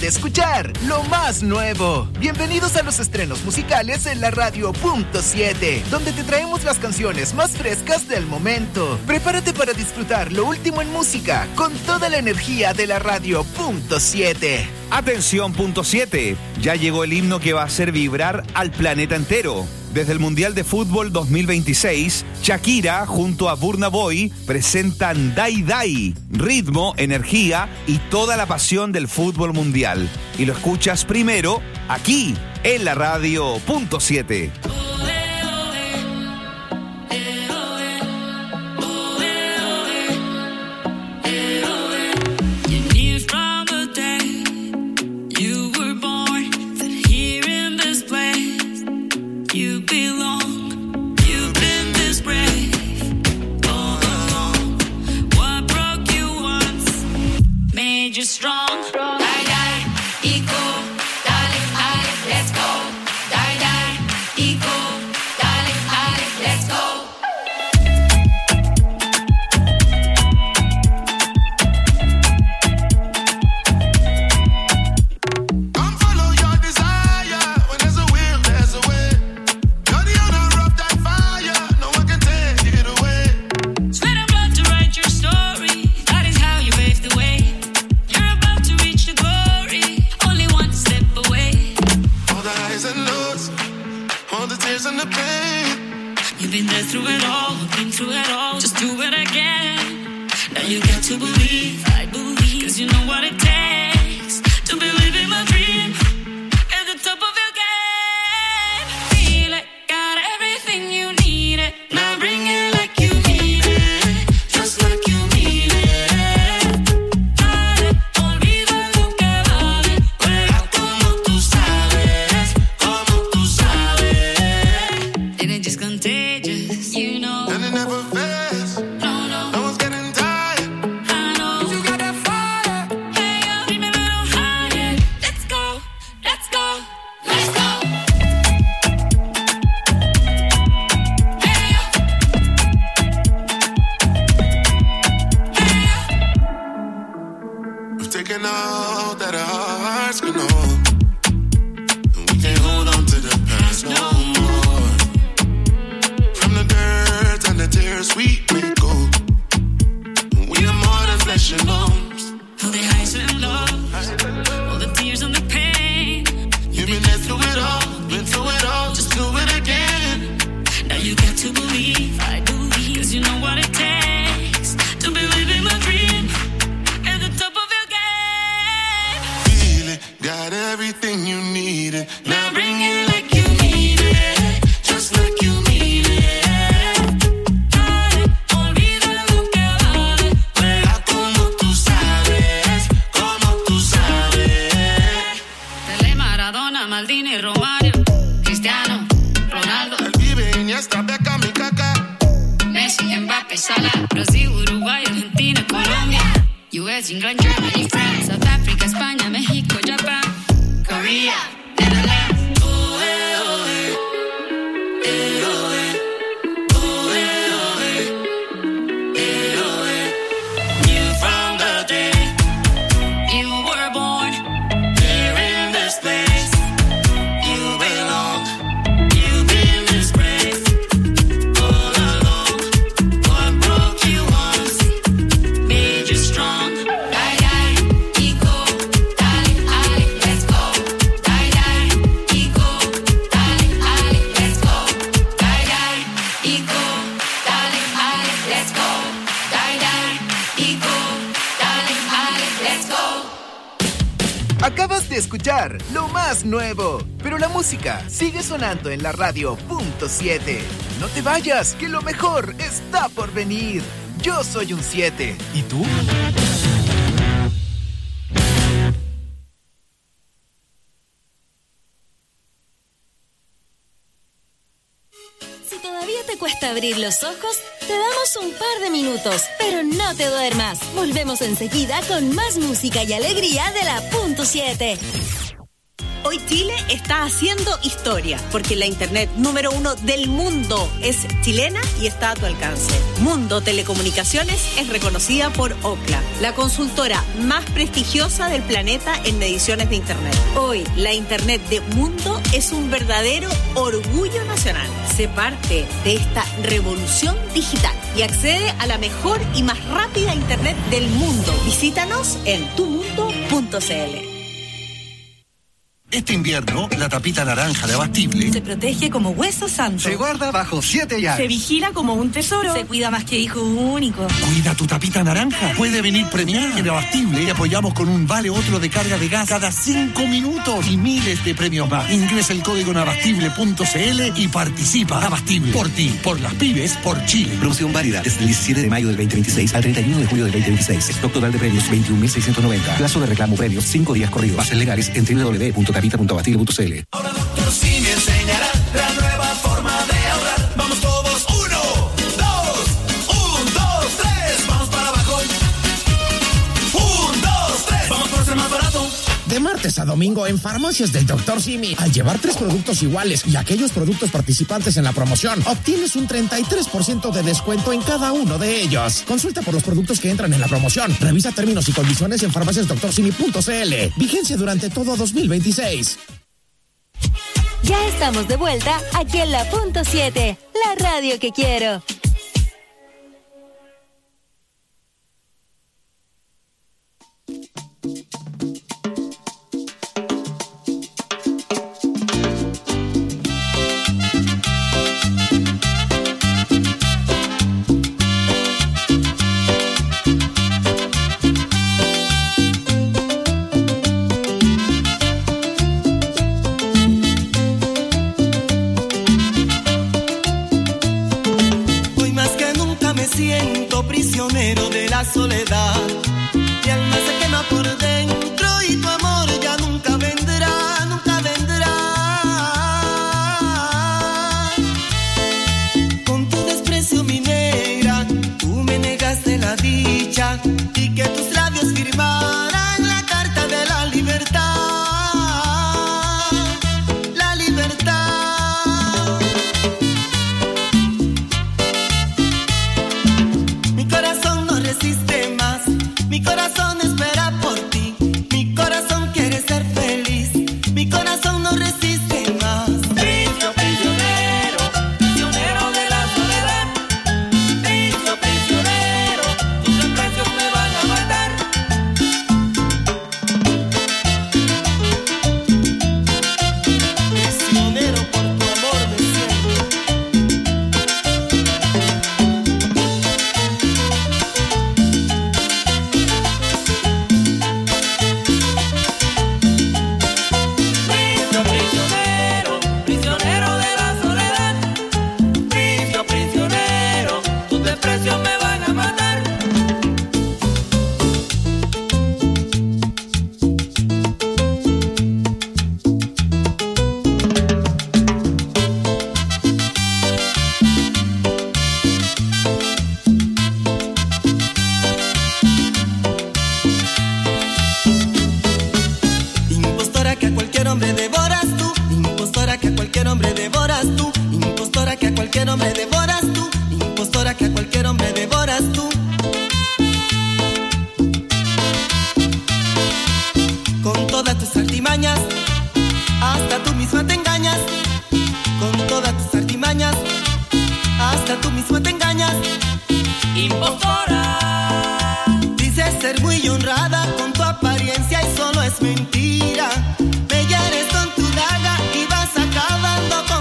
[SPEAKER 15] de escuchar lo más nuevo. Bienvenidos a los estrenos musicales en la radio punto siete, donde te traemos las canciones más frescas del momento. Prepárate para disfrutar lo último en música con toda la energía de la radio punto siete.
[SPEAKER 16] Atención punto siete, ya llegó el himno que va a hacer vibrar al planeta entero. Desde el Mundial de Fútbol dos mil veintiséis, Shakira junto a Burna Boy presentan Dai Dai, ritmo, energía y toda la pasión del fútbol mundial. Y lo escuchas primero aquí en la radio punto siete.
[SPEAKER 17] You're strong. Die, die, eco, dale, dale, let's go. Die, die, eco, dale, dale, let's go.
[SPEAKER 14] Come follow your desire. When there's a will, there's a way. You're the owner of that fire. No one can take it away.
[SPEAKER 17] Sweat and blood to write your story. That is how you pave the way.
[SPEAKER 14] And lows, all the tears and the pain.
[SPEAKER 17] You've been there through it all, been through it all. Just do it again. Now you got to believe, I believe, cause you know what it takes to believe in my dream. At the top of your game, feel it, got everything you need it. Now bring it like you mean it, just like you mean it. Dale, olvida lo que vale, juega como tú sabes. Contagious, you know.
[SPEAKER 14] And it never fails.
[SPEAKER 17] No, no.
[SPEAKER 14] No one's getting tired.
[SPEAKER 17] I know.
[SPEAKER 14] You got that fire.
[SPEAKER 17] Hey, yo, bring me a little higher. Let's go, let's go, let's go. Hey, yo. Hey, yo.
[SPEAKER 14] We've taken all that our hearts can hold. And we can't hold on to the past no more. And the tears we may go. We are more than flesh and bones.
[SPEAKER 17] All the highs and lows, all the tears and the pain.
[SPEAKER 14] You've been there through it all, been through it all. Just do it again.
[SPEAKER 17] Now you got to believe, I believe, cause you know what it takes to believe in my dream. At the top of your game,
[SPEAKER 14] feel it, got everything you needed. Now bring it like you need it, just like you mean it.
[SPEAKER 17] Maldini, Romario, Cristiano, Ronaldo,
[SPEAKER 14] El Pibe, Iniesta, Beckham y Kaká,
[SPEAKER 17] Messi, Mbappé, Salah, Brasil, Uruguay, Argentina, Colombia, U S, England, Germany, France, South Africa, España, México, Japan, Korea, Netherlands. Oh, eh, oh, eh. Eh, oh, eh. Oh, eh, oh, eh. Eh, oh, eh. You from the day you were born here in this place.
[SPEAKER 15] Acabas de escuchar lo más nuevo, pero la música sigue sonando en la radio punto siete. No te vayas, que lo mejor está por venir. Yo soy un siete. ¿Y tú?
[SPEAKER 2] Si todavía te cuesta abrir los ojos, te damos un par de minutos, pero no te duermas. Volvemos enseguida con más música y alegría de la punto siete.
[SPEAKER 18] Hoy Chile está haciendo historia, porque la internet número uno del mundo es chilena y está a tu alcance. Mundo Telecomunicaciones es reconocida por Ookla, la consultora más prestigiosa del planeta en mediciones de internet. Hoy, la internet de Mundo es un verdadero orgullo nacional. Sé parte de esta revolución digital y accede a la mejor y más rápida internet del mundo. Visítanos en tu mundo punto c l.
[SPEAKER 19] Este invierno, la tapita naranja de Abastible
[SPEAKER 20] se protege como hueso santo.
[SPEAKER 19] se guarda bajo siete llaves.
[SPEAKER 20] Se vigila como un tesoro. Se cuida más que hijo único.
[SPEAKER 19] Cuida tu tapita naranja. Puede venir premiada en Abastible y apoyamos con un vale otro de carga de gas cada cinco minutos y miles de premios más. Ingresa el código en abastible punto c l y participa. Abastible. Por ti, por las pymes, por Chile.
[SPEAKER 21] Promoción válida desde el diecisiete de mayo del veinte veintiséis al treinta y uno de julio del veinte veintiséis. Stock total de premios veintiún mil seiscientos noventa. Plazo de reclamo premios cinco días corridos. Bases legales en doble u doble u doble u punto tapita punto abastible punto c l.
[SPEAKER 14] Ahora Doctor Simi enseñará la nueva forma de ahorrar. Vamos todos, uno, dos, un, dos, tres, vamos para abajo. Un, dos, tres, vamos por ser más barato.
[SPEAKER 22] De martes a domingo en Farmacias del Doctor Simi, al llevar tres productos iguales y aquellos productos participantes en la promoción, obtienes un treinta y tres por ciento de descuento en cada uno de ellos. Consulta por los productos que entran en la promoción. Revisa términos y condiciones en farmacias doctor simi punto c l. Vigencia durante todo dos mil veintiséis.
[SPEAKER 2] Ya estamos de vuelta aquí en la punto siete, la radio que quiero.
[SPEAKER 14] Siento prisionero de la soledad. Mi alma se quema por dentro y tu amor ya nunca vendrá, nunca vendrá. Con tu desprecio, mi negra, tú me negaste la dicha y que tus labios firmaran la carta de la libertad. La libertad. Mi corazón espera por ti, mi corazón quiere ser feliz, mi corazón no resiste más. Prisionero, prisionero, prisionero de la soledad. Prisionero, prisionero, tus desprecios me van a matar. Prisionero, por tu amor me siento.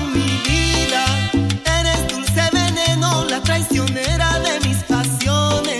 [SPEAKER 14] Traicionera de mis pasiones.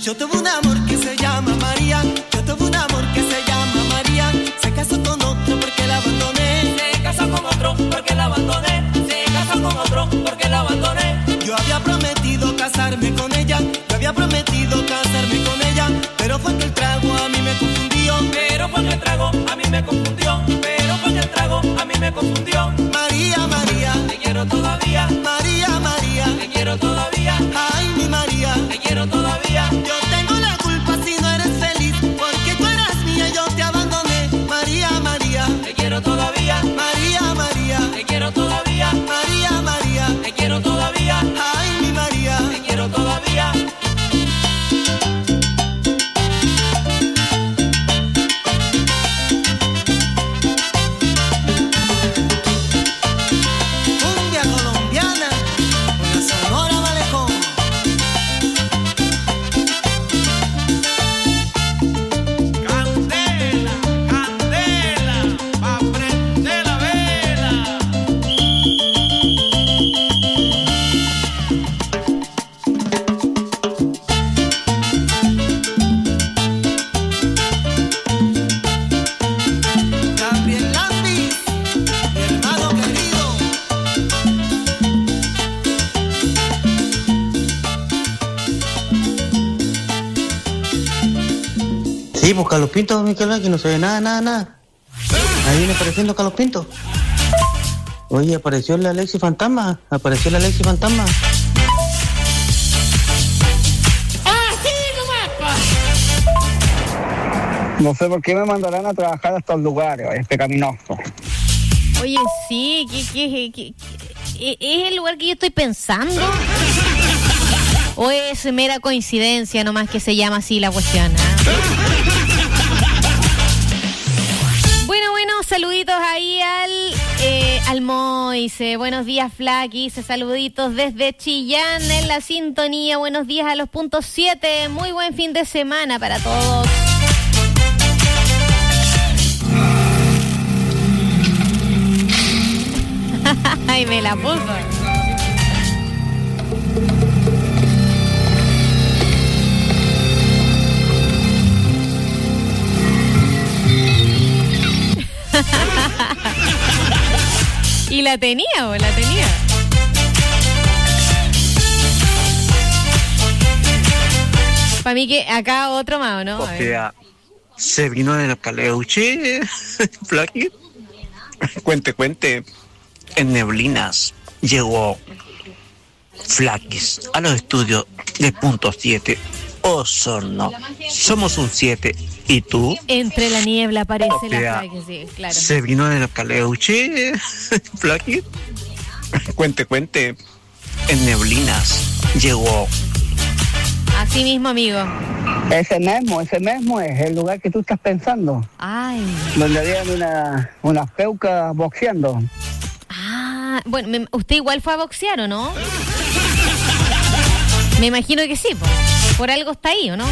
[SPEAKER 1] Yo tuve un amor que se llama María. Yo tuve un amor que se llama María. Se casó con otro porque la abandoné.
[SPEAKER 11] Se casó con otro porque la abandoné. Se casó con otro porque la abandoné.
[SPEAKER 1] Yo había prometido casarme con ella. Yo había prometido casarme con ella. Pero fue que el trago a mí me confundió.
[SPEAKER 11] Pero fue que el trago a mí me confundió. Pero fue que el trago a mí me confundió.
[SPEAKER 1] María, María,
[SPEAKER 11] te quiero todavía.
[SPEAKER 1] María, María,
[SPEAKER 11] te quiero todavía.
[SPEAKER 1] Ay, mi María,
[SPEAKER 11] te quiero todavía.
[SPEAKER 1] Yo tengo la culpa si no eres feliz, porque tú eras mía y yo te abandoné. María, María,
[SPEAKER 11] te quiero todavía.
[SPEAKER 1] María, María,
[SPEAKER 11] te quiero todavía.
[SPEAKER 1] María, María,
[SPEAKER 11] te quiero todavía.
[SPEAKER 1] Ay, mi María,
[SPEAKER 11] te quiero todavía.
[SPEAKER 1] Cumbia colombiana, una sonora malecón.
[SPEAKER 11] Candela, candela, pa' prender la vela.
[SPEAKER 1] Gabriel Landis, mi hermano querido. Sí, pues Carlos Pinto, mi Carlos, que no se ve nada, nada, nada. Ahí viene apareciendo Carlos Pinto. Oye, apareció el Alexis Fantasma. Apareció el Alexis Fantasma.
[SPEAKER 10] No sé por qué me mandarán a trabajar a estos lugares, es pecaminoso.
[SPEAKER 6] Oye, sí, ¿qué, qué, qué, qué- ¿es el lugar que yo estoy pensando? ¿O es mera coincidencia nomás que se llama así la cuestión? ¿Ah? Bueno, bueno, saluditos ahí al, eh, al Moise. Buenos días, Flaquis. Saluditos desde Chillán en la sintonía. Buenos días a los puntos siete. Muy buen fin de semana para todos. Ay, me la puso. Y la tenía, o la tenía. Para mí que acá otro más, ¿no?
[SPEAKER 9] O
[SPEAKER 6] A ver.
[SPEAKER 9] sea, se vino del caleuche, Flaky. Cuente, cuente. En Neblinas llegó Flakis a los estudios de Punto siete Osorno. Somos un siete. ¿Y tú?
[SPEAKER 6] Entre la niebla aparece
[SPEAKER 9] O sea,
[SPEAKER 6] la Flaky, sí, claro.
[SPEAKER 9] Se vino del caleuche, Flaky. Cuente, cuente. En Neblinas llegó.
[SPEAKER 6] Así mismo, amigo.
[SPEAKER 10] Ese mismo, ese mismo es el lugar que tú estás pensando.
[SPEAKER 6] Ay.
[SPEAKER 10] Donde habían una, unas peucas boxeando.
[SPEAKER 6] Ah, bueno, me- usted igual fue a boxear, ¿o no? Me imagino que sí, po. Por algo está ahí, ¿o no?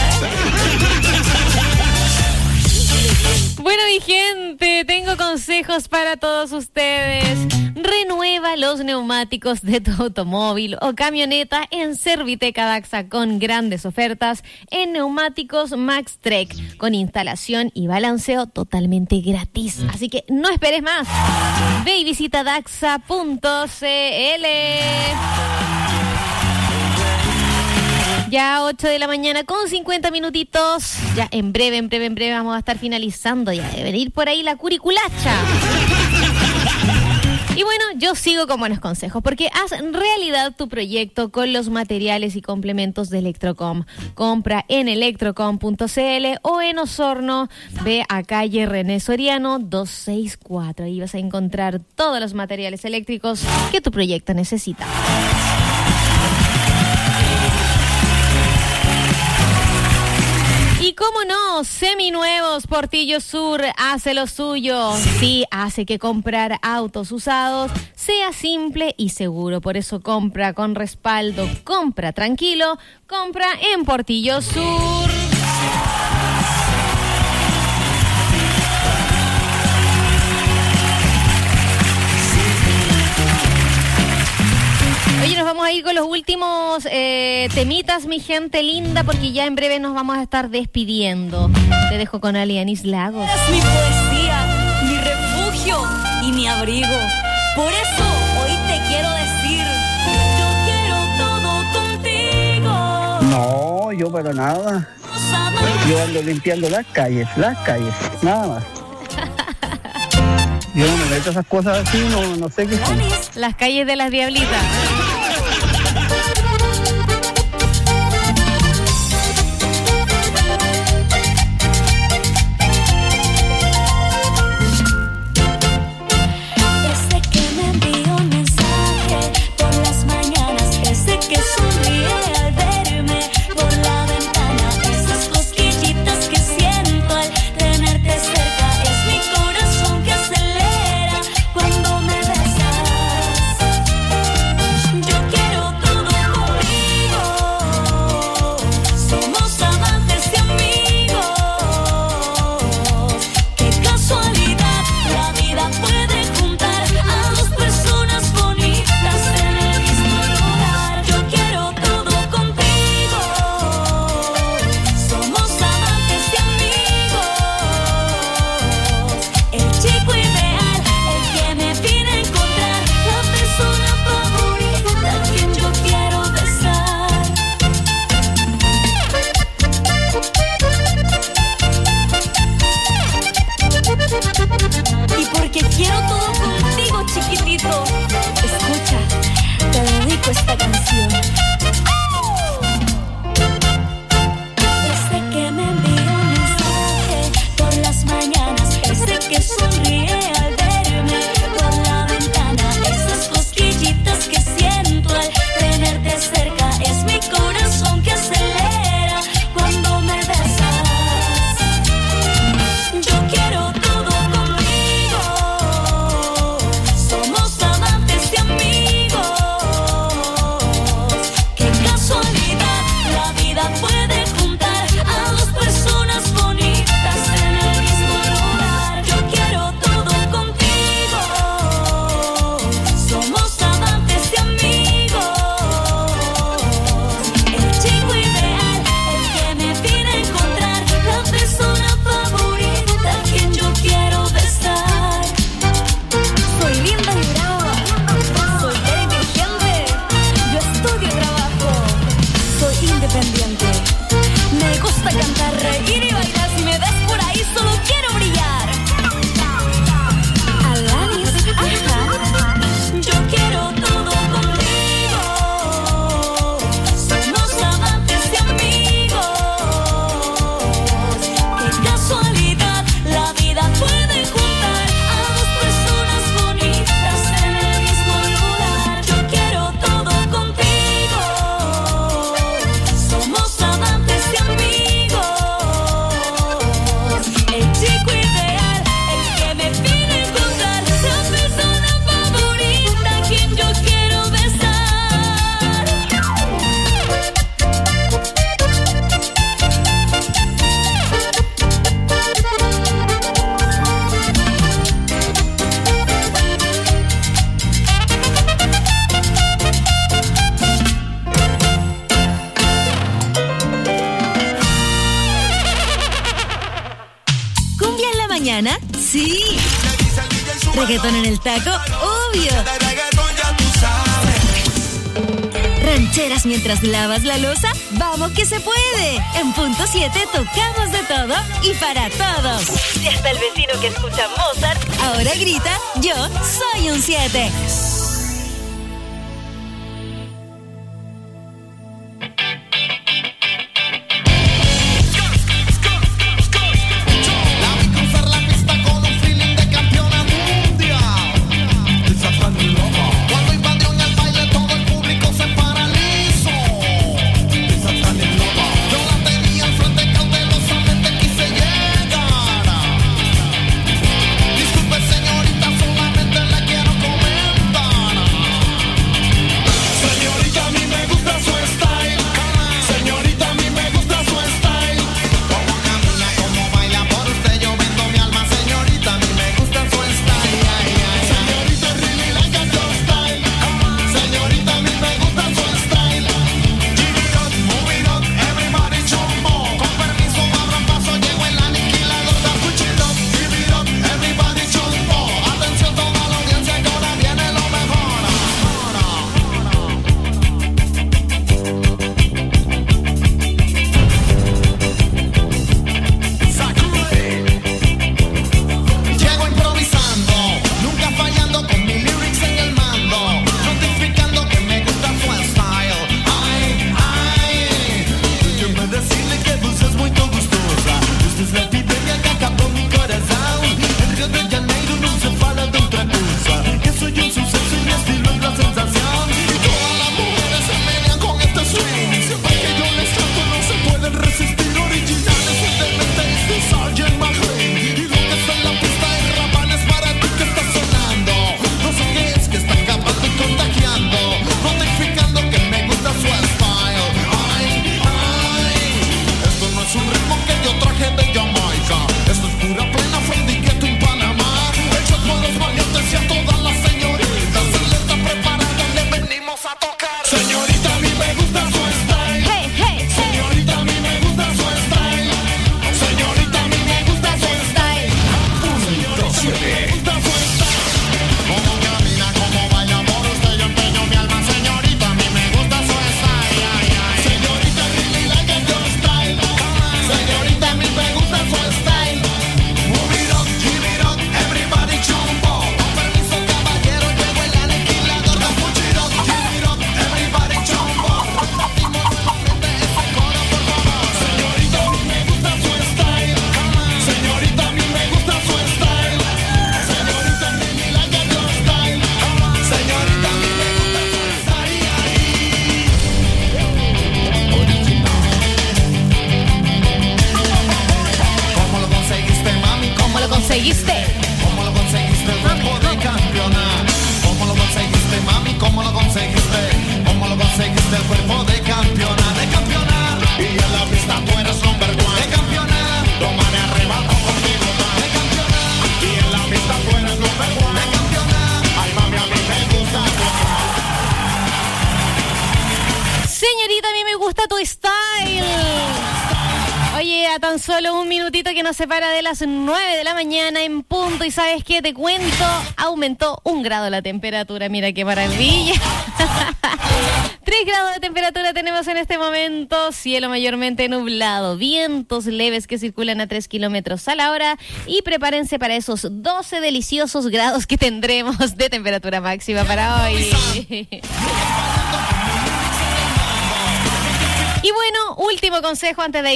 [SPEAKER 6] Bueno, mi gente, tengo consejos para todos ustedes. Renueva los neumáticos de tu automóvil o camioneta en Serviteca Daxa con grandes ofertas en neumáticos Max Trek con instalación y balanceo totalmente gratis. Así que no esperes más. Ve y visita daxa punto c l. Ya ocho de la mañana con cincuenta minutitos. Ya en breve, en breve, en breve vamos a estar finalizando. Ya debe venir por ahí la curiculacha. Y bueno, yo sigo con buenos consejos, porque haz realidad tu proyecto con los materiales y complementos de Electrocom. Compra en electrocom punto c l o en Osorno. Ve a calle René Soriano doscientos sesenta y cuatro. Ahí vas a encontrar todos los materiales eléctricos que tu proyecto necesita. Y cómo no, seminuevos, Portillo Sur hace lo suyo. Sí, hace que comprar autos usados sea simple y seguro. Por eso compra con respaldo, compra tranquilo, compra en Portillo Sur. Oye, nos vamos a ir con los últimos eh, temitas, mi gente linda, porque ya en breve nos vamos a estar despidiendo. Te dejo con Alianis Lagos.
[SPEAKER 20] Es mi poesía, mi refugio y mi abrigo. Por eso hoy te quiero decir, yo quiero todo contigo.
[SPEAKER 10] No, yo para nada. Yo ando limpiando las calles, las calles, nada más. Yo no me meto esas cosas así, no, no sé qué son.
[SPEAKER 6] Las calles de las Diablitas.
[SPEAKER 7] Ese que me envió un mensaje por las mañanas, ese que sonríe al verme por la ventana, esas cosquillitas que siento al tenerte cerca, es mi corazón que acelera cuando me besas. Yo quiero todo contigo, somos amantes y amigos. Qué casualidad, la vida puede juntar a dos personas bonitas en el mismo lugar. Yo quiero todo contigo, somos amantes y amigos. El chico ideal, el que me vine a encontrar, la persona favorita a quien yo quiero besar. Y porque quiero todo contigo, chiquitito, escucha, te dedico esta canción. Ese que me envió un mensaje por las mañanas, ese que sonríe al verme por la ventana, esas cosquillitas que siento al tenerte cerca, es mi corazón que acelera cuando me besas. Yo quiero todo contigo, somos amantes y amigos. Qué casualidad, la vida puede juntar a dos personas bonitas en el mismo lugar. Yo quiero todo contigo, somos amantes y amigos. El chico ideal, el que me vine a encontrar, la persona favorita a quien yo quiero besar. Soy linda y brava, soy inteligente, yo estudio y trabajo, soy independiente. Me gusta cantar, reír y bailar, si me ves por ahí solo quiero brillar. Alanis, ajá, yo quiero todo contigo, somos amantes y amigos. Qué casualidad, la vida puede juntar a dos personas bonitas en el mismo lugar. Yo quiero todo contigo, somos amantes y amigos. El chico ideal, el que me vine a encontrar, la persona favorita a quien yo quiero besar.
[SPEAKER 2] ¿Cumbia en la mañana? Sí. ¿Reggaetón en el taco? Obvio. ¿Rancheras mientras lavas la loza? ¡Vamos que se puede! En Punto siete tocamos de todo y para todos. Y hasta el vecino que escucha Mozart ahora grita, yo soy un siete.
[SPEAKER 14] Cuando invadió en el baile todo el público se paralizó. Yo la tenía al frente cautelosamente quise llegar. Disculpe señorita, solamente le quiero comentar
[SPEAKER 6] conseguiste?
[SPEAKER 4] ¿Cómo lo conseguiste el cuerpo de campeona? ¿Cómo lo conseguiste, mami? ¿Cómo lo conseguiste? ¿Cómo lo conseguiste el cuerpo de campeona? De campeona. Y en la pista tú eres number one. De campeona. Toma de arrebato contigo, ma. De campeona. Y en la pista tú eres number one. De campeona. Ay, mami, a mí me gusta tu
[SPEAKER 6] Señorita, a mí me gusta tu style. Oye, a tan solo un minutito que nos separa de las nueve de la mañana en punto. Y ¿sabes qué? Te cuento, aumentó un grado la temperatura. Mira qué maravilla. Tres grados de temperatura tenemos en este momento. Cielo mayormente nublado. Vientos leves que circulan a tres kilómetros a la hora. Y prepárense para esos doce deliciosos grados que tendremos de temperatura máxima para hoy. Y bueno, último consejo antes de